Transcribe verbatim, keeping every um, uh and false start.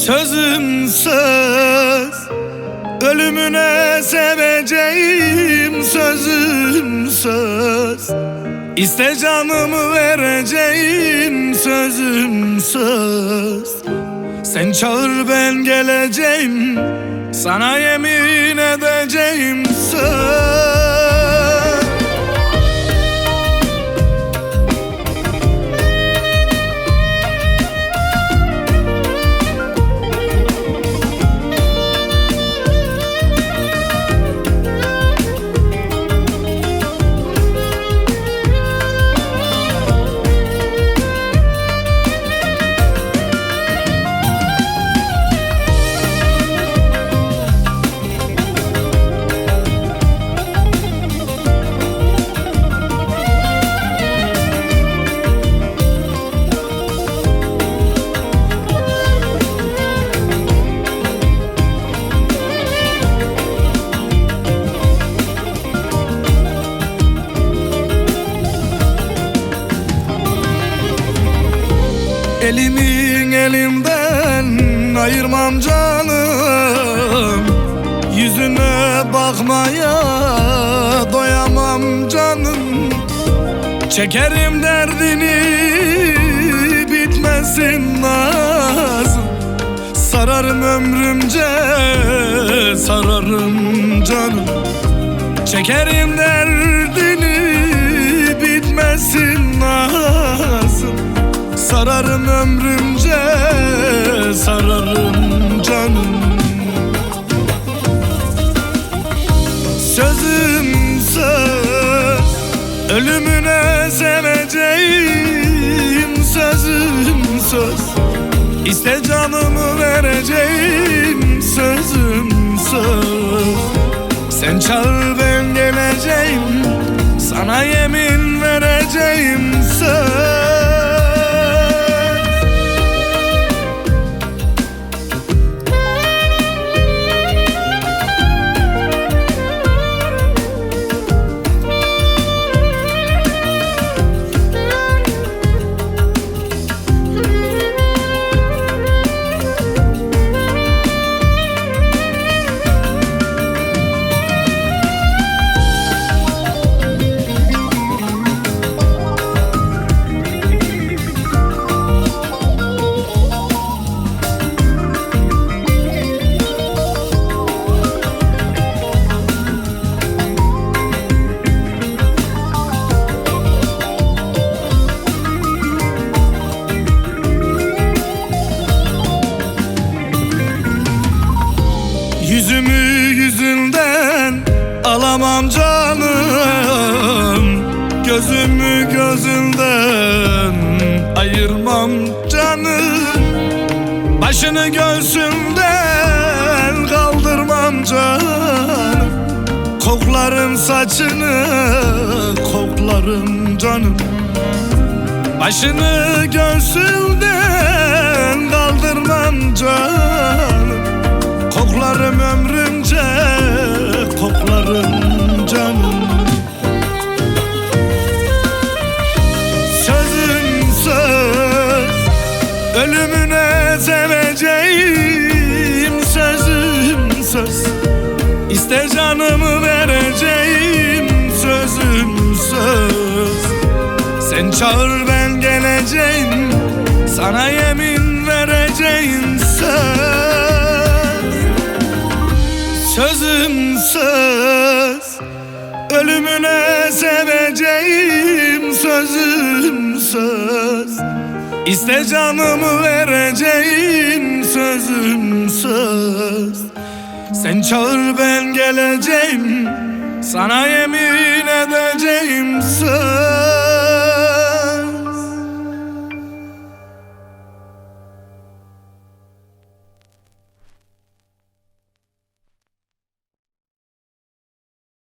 Sözüm söz, ölümüne seveceğim. Sözüm söz, İste canımı vereceğim. Sözüm söz, sen çağır ben geleceğim. Sana yemin edeceğim söz. Elimin elimden ayırmam canım. Yüzüne bakmaya doyamam canım. Çekerim derdini, bitmesin nazım. Sararım ömrümce, sararım canım. Çekerim derdini, bitmesin nazım. Sararım ömrümce, sararım canım. Sözüm söz, ölümüne seveceğim. Sözüm söz, İste canımı vereceğim. Sözüm söz, sen çağır ben geleceğim. Sana yemin vereceğim söz. Yüzümü yüzünden alamam canım. Gözümü gözünden ayırmam canım. Başını göğsümden kaldırmam canım. Koklarım saçını, koklarım canım. Başını göğsümden kaldırmam canım. Koklarım ömrümce, koklarım canım. Sözüm söz, ölümüne seveceğim. Sözüm söz, İste canımı vereceğim. Sözüm söz, sen çağır ben geleceğim. Sana yemin vereceğim söz. Sözüm söz, ölümüne seveceğim. Sözüm söz, İste canımı vereceğim. Sözüm söz, sen çağır ben geleceğim. Sana yemin edeceğim söz.